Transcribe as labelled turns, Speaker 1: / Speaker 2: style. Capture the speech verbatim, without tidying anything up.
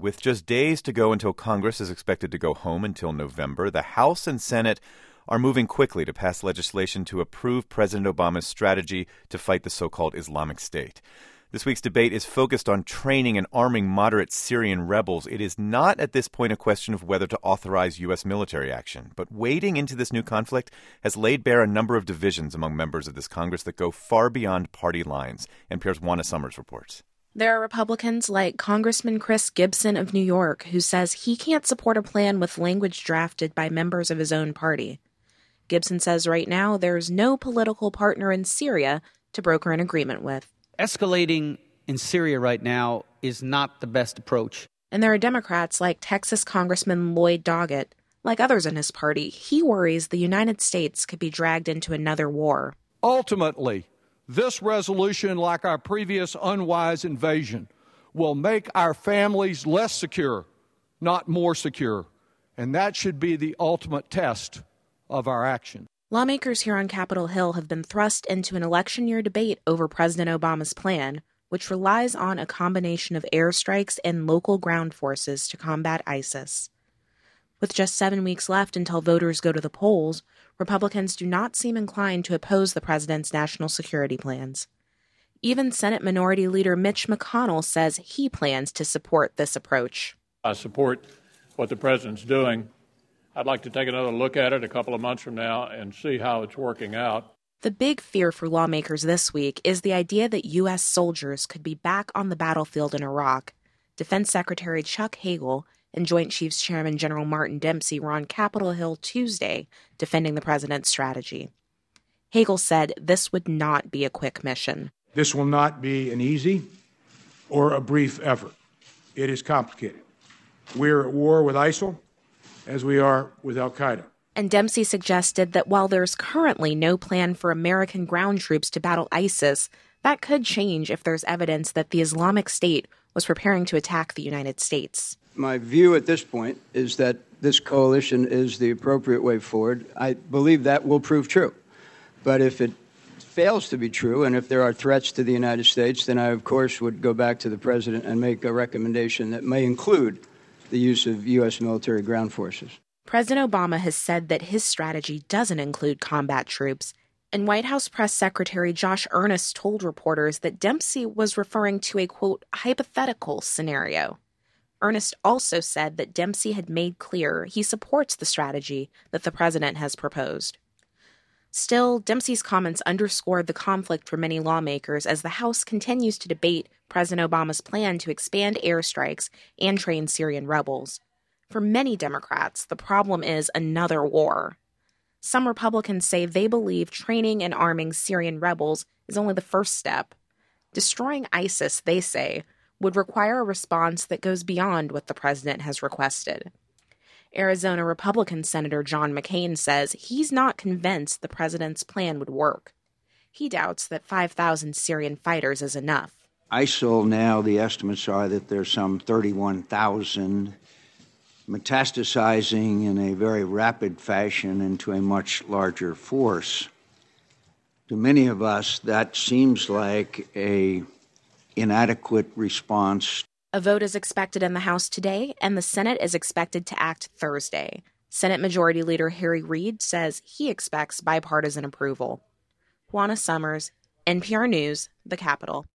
Speaker 1: With just days to go until Congress is expected to go home until November, the House and Senate are moving quickly to pass legislation to approve President Obama's strategy to fight the so-called Islamic State. This week's debate is focused on training and arming moderate Syrian rebels. It is not at this point a question of whether to authorize U S military action, but wading into this new conflict has laid bare a number of divisions among members of this Congress that go far beyond party lines. N P R's Juana Summers reports.
Speaker 2: There are Republicans like Congressman Chris Gibson of New York, who says he can't support a plan with language drafted by members of his own party. Gibson says right now there's no political partner in Syria to broker an agreement with.
Speaker 3: Escalating in Syria right now is not the best approach.
Speaker 2: And there are Democrats like Texas Congressman Lloyd Doggett. Like others in his party, he worries the United States could be dragged into another war.
Speaker 4: Ultimately, this resolution, like our previous unwise invasion, will make our families less secure, not more secure. And that should be the ultimate test of our action.
Speaker 2: Lawmakers here on Capitol Hill have been thrust into an election year debate over President Obama's plan, which relies on a combination of airstrikes and local ground forces to combat ISIS. With just seven weeks left until voters go to the polls, Republicans do not seem inclined to oppose the president's national security plans. Even Senate Minority Leader Mitch McConnell says he plans to support this approach.
Speaker 5: I support what the president's doing. I'd like to take another look at it a couple of months from now and see how it's working out.
Speaker 2: The big fear for lawmakers this week is the idea that U S soldiers could be back on the battlefield in Iraq. Defense Secretary Chuck Hagel and Joint Chiefs Chairman General Martin Dempsey were on Capitol Hill Tuesday defending the president's strategy. Hagel said this would not be a quick mission.
Speaker 6: This will not be an easy or a brief effort. It is complicated. We're at war with ISIL, as we are with al-Qaeda.
Speaker 2: And Dempsey suggested that while there's currently no plan for American ground troops to battle ISIS, that could change if there's evidence that the Islamic State was preparing to attack the United States.
Speaker 7: My view at this point is that this coalition is the appropriate way forward. I believe that will prove true. But if it fails to be true, and if there are threats to the United States, then I, of course, would go back to the president and make a recommendation that may include the use of U S military ground forces.
Speaker 2: President Obama has said that his strategy doesn't include combat troops, and White House Press Secretary Josh Earnest told reporters that Dempsey was referring to a, quote, hypothetical scenario. Earnest also said that Dempsey had made clear he supports the strategy that the president has proposed. Still, Dempsey's comments underscored the conflict for many lawmakers as the House continues to debate President Obama's plan to expand airstrikes and train Syrian rebels. For many Democrats, the problem is another war. Some Republicans say they believe training and arming Syrian rebels is only the first step. Destroying ISIS, they say, would require a response that goes beyond what the president has requested. Arizona Republican Senator John McCain says he's not convinced the president's plan would work. He doubts that five thousand Syrian fighters is enough.
Speaker 8: ISIL now, the estimates are that there's some thirty-one thousand metastasizing in a very rapid fashion into a much larger force. To many of us, that seems like a inadequate response.
Speaker 2: A vote is expected in the House today, and the Senate is expected to act Thursday. Senate Majority Leader Harry Reid says he expects bipartisan approval. Juana Summers, N P R News, the Capitol.